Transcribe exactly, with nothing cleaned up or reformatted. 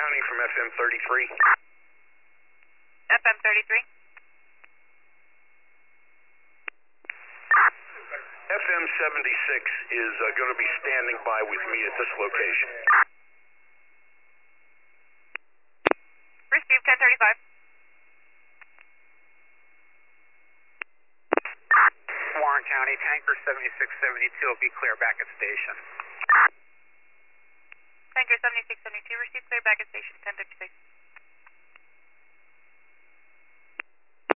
County from F M thirty-three. F M thirty-three. F M seventy-six is uh, going to be standing by with me at this location. Receive ten thirty-five. Warren County, Tanker seventy-six seventy-two will be clear back at station. Tanker seventy-six seventy-two, receive clear back at station ten thirty-six.